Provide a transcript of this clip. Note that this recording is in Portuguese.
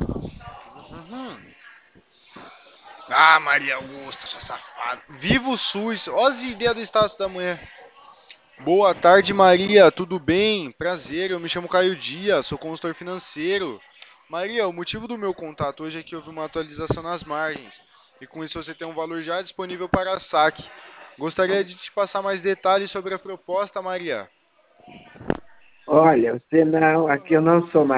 Uhum. Ah, Maria Augusta, sua safada. Viva o SUS. Ó as ideias do status da manhã. Boa tarde, Maria. Tudo bem? Prazer. Eu me chamo Caio Dias, sou consultor financeiro. Maria, o motivo do meu contato hoje é que houve uma atualização nas margens. E com isso você tem um valor já disponível para saque. Gostaria de te passar mais detalhes sobre a proposta, Maria. Olha, você não, aqui eu não sou